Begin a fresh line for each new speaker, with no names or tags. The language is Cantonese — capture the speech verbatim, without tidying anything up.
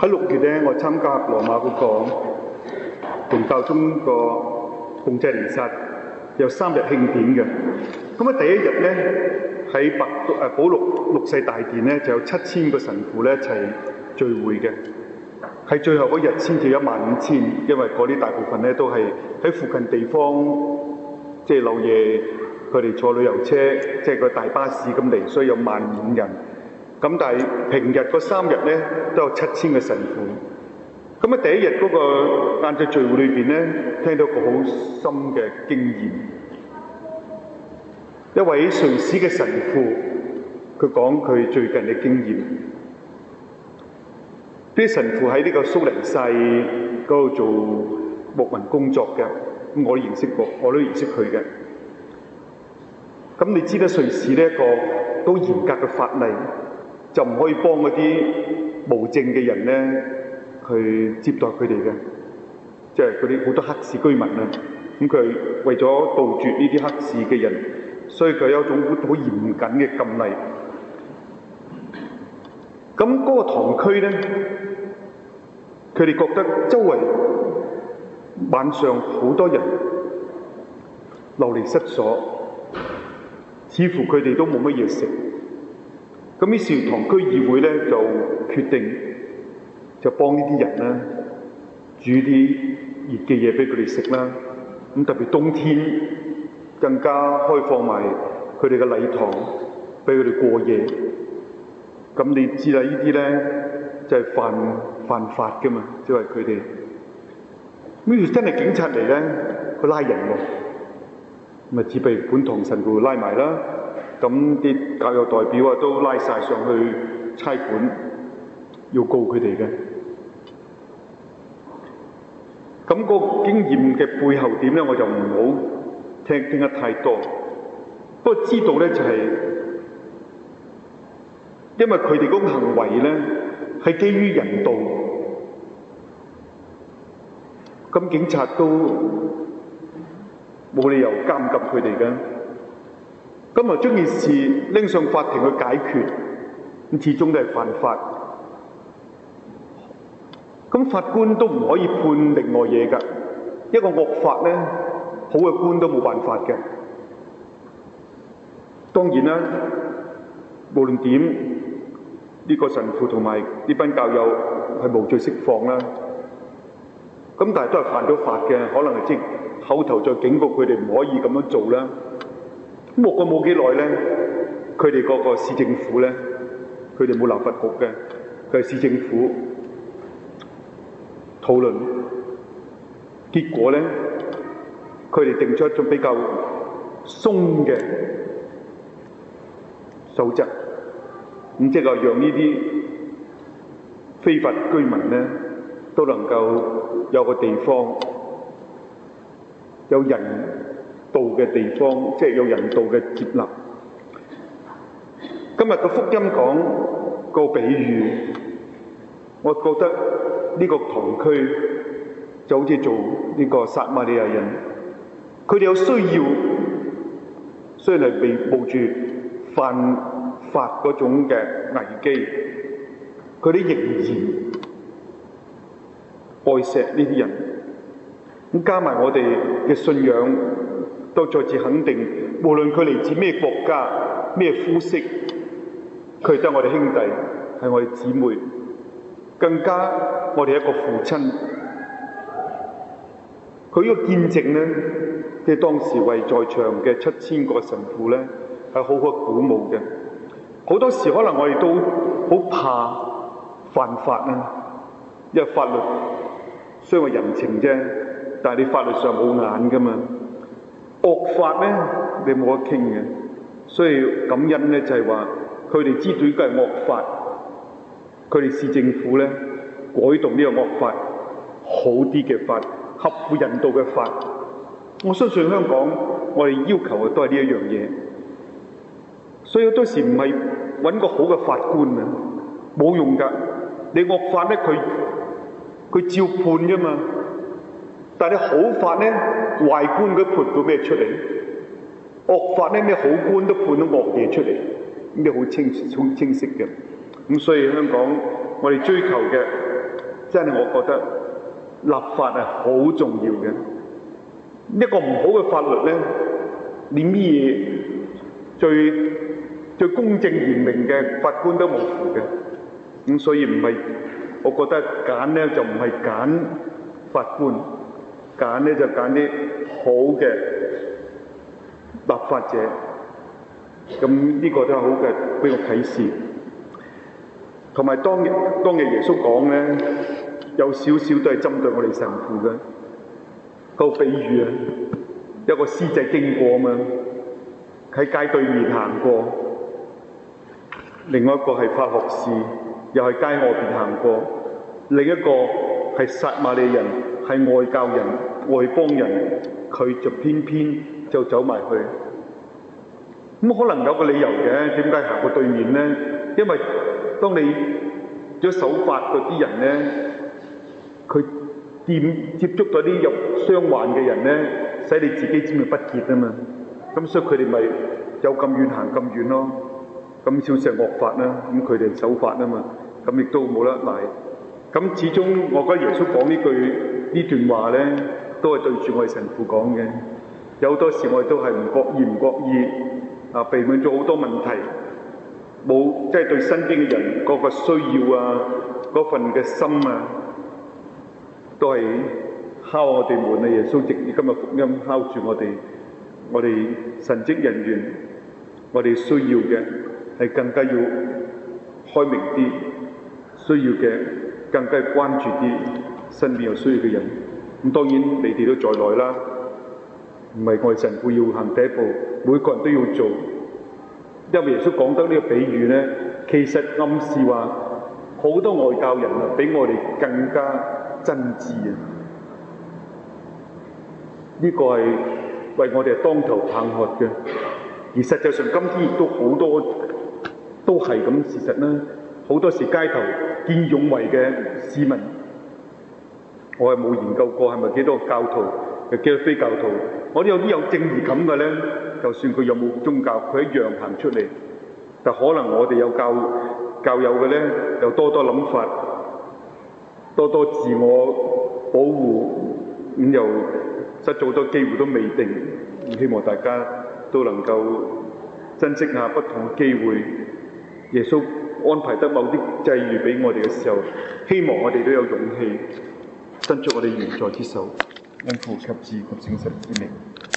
喺六月咧，我參加羅馬嗰個同教宗個共濟彌撒，有三日慶典嘅。咁啊，第一日咧喺白誒保祿六世大殿咧，就有七千個神父咧一齊聚會嘅。係最後嗰日先至一萬五千，因為嗰啲大部分咧都係喺附近地方，即係漏夜佢哋坐旅遊車，即係個大巴士咁嚟，所以有萬五人。咁但係平日嗰三日咧都有七千個神父。咁啊，第一日嗰個晏晝聚會裏邊咧，聽到個好深嘅經驗。一位瑞士嘅神父，佢講佢最近嘅經驗。啲神父喺呢個蘇黎世嗰度做牧民工作嘅，咁我都認識過，我都認識佢嘅。咁你知道瑞士呢一個都嚴格嘅法例，就唔可以幫嗰啲無證嘅人咧去接待佢哋嘅，即係嗰啲好多黑市居民啊。咁佢為咗杜絕呢啲黑市嘅人，所以佢有一種好嚴謹嘅禁例。咁嗰個堂區咧，佢哋覺得周圍晚上好多人流離失所，似乎佢哋都冇乜嘢食。咁於是堂區議會咧就決定就幫呢啲人咧煮啲熱嘅嘢俾佢哋食啦。咁特別冬天更加開放埋佢哋嘅禮堂俾佢哋過夜。咁你知啦，呢啲咧就係犯犯法㗎嘛，即係佢哋。咁如真係警察嚟咧，佢拉人喎，咁啊只被本堂神父拉埋啦。咁啲教育代表啊都拉晒上去差館，要告佢哋嘅。咁個經驗嘅背後點咧，我就唔好聽聽得太多。不過知道咧就係、是。因為佢哋嗰個行為咧係基於人道，咁警察都冇理由監禁佢哋嘅。咁啊將件事拎上法庭去解決，咁始終都係犯法。咁法官都唔可以判另外嘢㗎，一個惡法咧，好嘅官都冇辦法嘅。當然啦，無論點。呢個神父同埋呢班教友係無罪釋放啦，咁但係都係犯咗法嘅，可能係即口頭再警告佢哋唔可以咁樣做啦。咁過冇幾耐咧，佢哋嗰個市政府咧，佢哋冇立法局嘅，佢係市政府討論，結果咧，佢哋定出一種比較鬆嘅守則。咁即係話讓呢啲非法居民咧都能夠有個地方，有人道嘅地方，即係有人道嘅接納。今日個福音講個比喻，我覺得呢個堂區就好似做呢個撒瑪利亞人，佢哋有需要，雖然係被冒住犯法嗰種嘅危機，佢哋仍然愛錫呢啲人。咁加埋我哋嘅信仰，都再次肯定，無論佢嚟自咩國家、咩膚色，佢哋都係我哋兄弟，係我哋姊妹，更加我哋一個父親。佢呢個見證咧，即係當時為在場嘅七千個神父咧，係好可鼓舞嘅。好多時可能我哋都好怕犯法啊，因為法律雖然係人情啫，但係你法律上冇眼噶嘛。惡法咧，你冇得傾嘅。所以感恩咧就係話，佢哋知道呢個係惡法，佢哋市政府咧改動呢個惡法，好啲嘅法，合乎人道嘅法。我相信香港我哋要求嘅都係呢一樣嘢。所以好多時唔係揾個好嘅法官啊，冇用㗎。你惡法咧，佢佢照判啫嘛。但係你好法咧，壞官佢判到咩出嚟？惡法咧，咩好官都判到惡嘢出嚟，咁你好清好清晰嘅。咁所以香港我哋追求嘅真係我覺得立法係好重要嘅。一個唔好嘅法律咧，連咩嘢最最公正嚴明嘅法官都冇符嘅。咁所以唔係，我覺得揀咧就唔係揀法官，揀咧就揀啲好嘅立法者。咁呢個都係好嘅，俾我啟示。同埋當日當日耶穌講咧，有少少都係針對我哋神父嘅。個比喻啊，有個司祭經過啊嘛，喺街對面行過；另外一個係法學士，又係街外邊行過；另一個係撒瑪利人，係外教人、外邦人，佢就偏偏就走埋去。咁可能有個理由嘅，點解行過對面咧？因為當你做守法嗰啲人咧，佢掂接觸咗啲有傷患嘅人咧，使你自己沾染不潔啊嘛。咁所以佢哋咪有咁遠行咁遠咯。咁少少係惡法啦，咁佢哋守法啊嘛。咁亦都冇得賴。咁始終我覺得耶穌講呢句呢段話咧，都係對住我哋神父講嘅。有好多時我哋都係唔覺意唔覺意啊，避免咗好多問題，冇即係對身邊嘅人嗰個需要啊，嗰份嘅心啊。都係敲我哋門啊！耶穌藉今日福音敲住我哋，我哋神職人員，我哋需要嘅係更加要開明啲，需要嘅更加關注啲身邊有需要嘅人。咁當然你哋都在內啦，唔係我哋神父要行第一步，每個人都要做。因為耶穌講得呢個比喻咧，其實暗示話好多外教人啊，比我哋更加真摯啊！呢、這個係為我哋當頭棒喝嘅，而實際上今天亦都好多都係咁事實啦。好多時街頭見義勇為嘅市民，我係冇研究過係咪幾多個教徒，又幾多非教徒。我哋有啲有正義感嘅咧，就算佢有冇宗教，佢一樣行出嚟。但可能我哋有教教友嘅咧，又多多諗法。多多自我保護，咁又失咗好多機會都未定。希望大家都能夠珍惜下不同嘅機會。耶穌安排得某啲際遇俾我哋嘅時候，希望我哋都有勇氣伸出我哋原在之手，因父及子及聖神之名。